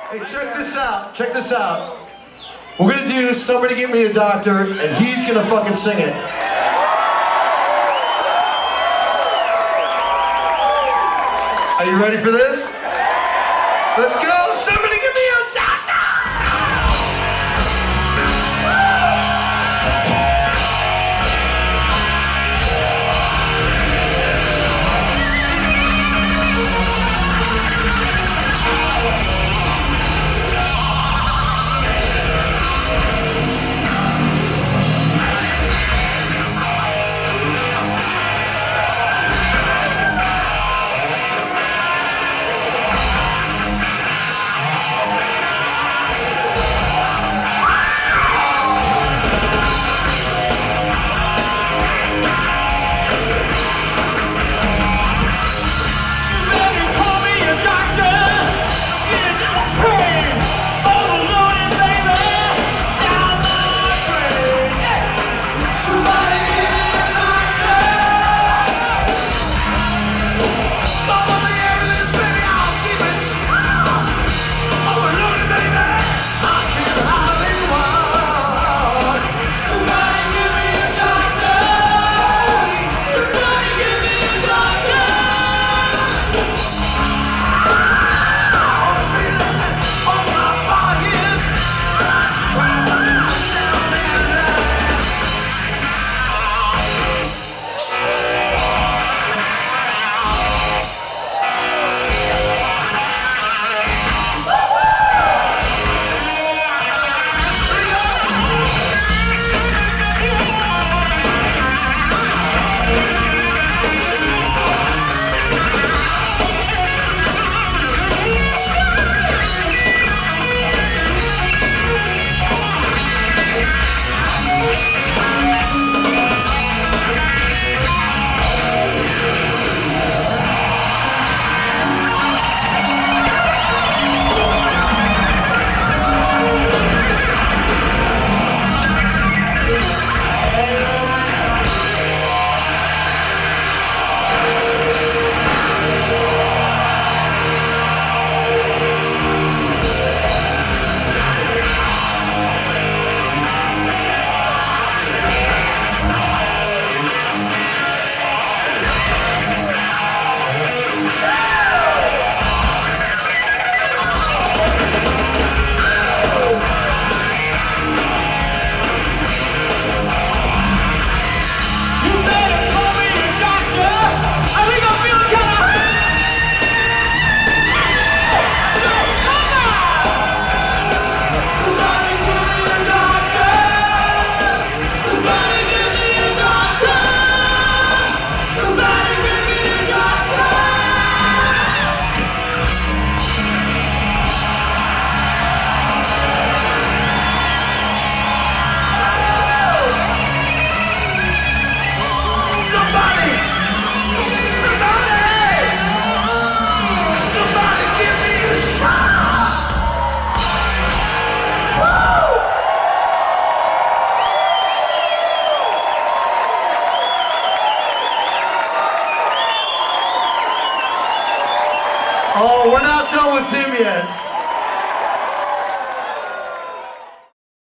Hey, check this out. Check this out. We're gonna do Somebody Get Me a Doctor, and he's gonna fucking sing it. Are you ready for this? Let's go! Somebody get me a doctor! Oh, we're not done with him yet.